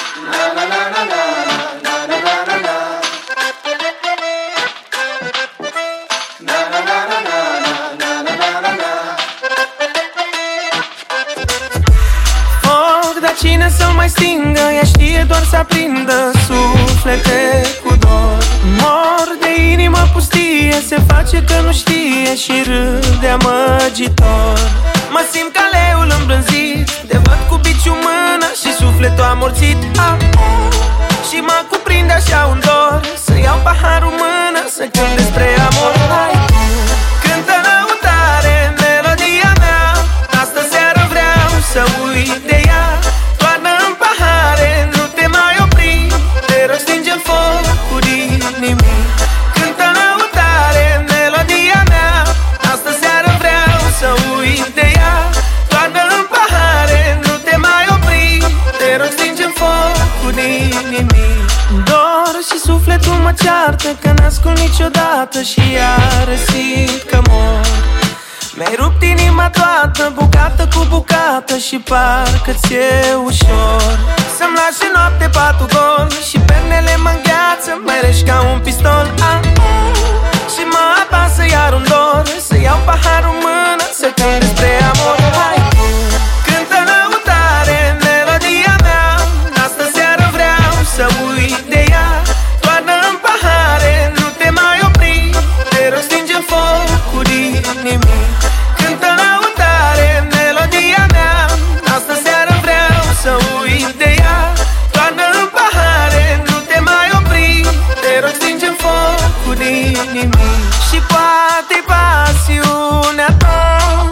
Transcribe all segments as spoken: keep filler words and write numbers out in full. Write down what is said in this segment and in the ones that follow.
Foc, dar cine să mai stingă? Ea știe doar să aprindă suflete cu dor. Mor de inimă pustie, se face că nu știe și râde amăgitor. Mă simt ca leul îmbrânzit, te văd cu biciu mână și sufletul amorțit. ah, ah. Și mă cuprinde așa un dor, să iau paharul mână, să cânt despre amor. Hai, cântă lăutare melodia mea, astă seară vreau să uit de ea. Toarnă-n pahare, nu te mai opri, te rog stinge focul inimii. Cântă lăutare melodia mea, astă seară vreau să uit de ea. Toarnă-n pahare, nu te mai opri, te rog stinge focul inimii. Dor și sufletul mă ceartă că n-ascult niciodată și iar simt că mor. Mi-ai rupt inima toată, bucată cu bucată și parcă ți-e ușor să-mi lași în noapte patul gol și pernele mă îngheață, mai reși ca un pistol. ah, ah. Și mă apasă iar un dor, să iau paharul în mână, să cânt despre amor. Hai, cântă lăutare melodia mea, astă seară vreau să uit de ea. Toarnă-n pahare, nu te mai opri, te rog stinge focul inimii. Cântă lăutare melodia mea, astă seară vreau să uit de ea. Toarnă-n pahare, nu te mai opri, te rog stinge focul inimii. Și poate pasiunea ta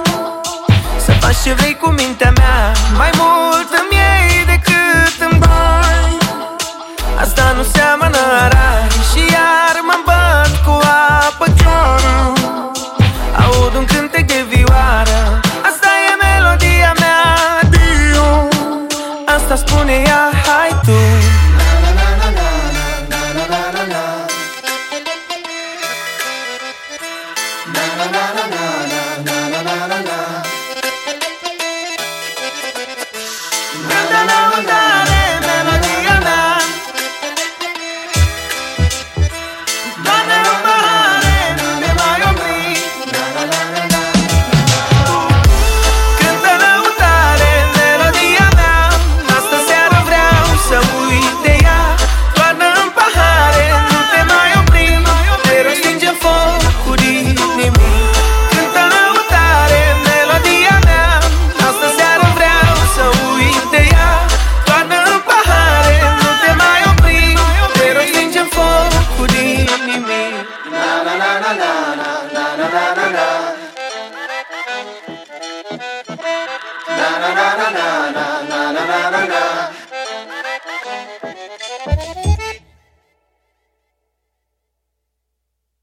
să faci ce vrei cu mintea mea, mai mult îmi iei decât îmi dai. Asta nu seamănă rai și iar mă îmbăt cu apă clară. Aud un cântec de vioară, asta e melodia mea, Dio. Asta spune ea, hai tu. Cântă lăutare melodia mea, toarnă-n pahare, nu te mai opri. Cântă lăutare melodia mea, astă seară vreau să uit de ea. Toarnă-n pahare, nu te mai opri, te rog stinge focul inimii. Cântă lăutare melodia mea, astă seară vreau să uit de ea. Toarnă-n pahare, nu te mai opri, te rog stinge focul inimii. Na na na na na na na na na na. Na na na na na na na na na na.